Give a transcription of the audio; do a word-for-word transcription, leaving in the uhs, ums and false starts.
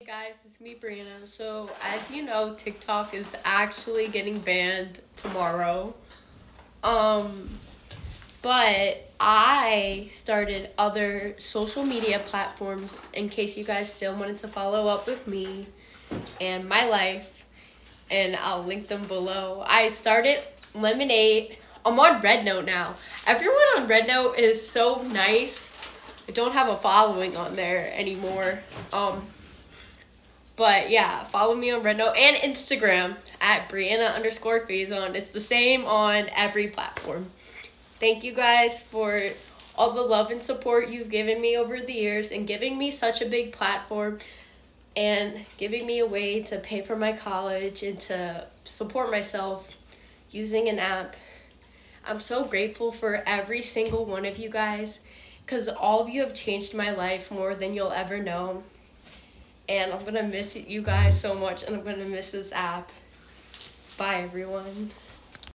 Hey guys, it's me, Brianna. So, as you know, TikTok is actually getting banned tomorrow. Um, but I started other social media platforms in case you guys still wanted to follow up with me and my life, and I'll link them below. I started Lemonade. I'm on Red Note now. Everyone on Red Note is so nice. I don't have a following on there anymore. Um, But yeah, follow me on Red Note and Instagram at Brianna underscore Faison. It's the same on every platform. Thank you guys for all the love and support you've given me over the years and giving me such a big platform and giving me a way to pay for my college and to support myself using an app. I'm so grateful for every single one of you guys because all of you have changed my life more than you'll ever know. And I'm going to miss you guys so much, and I'm going to miss this app. Bye, everyone.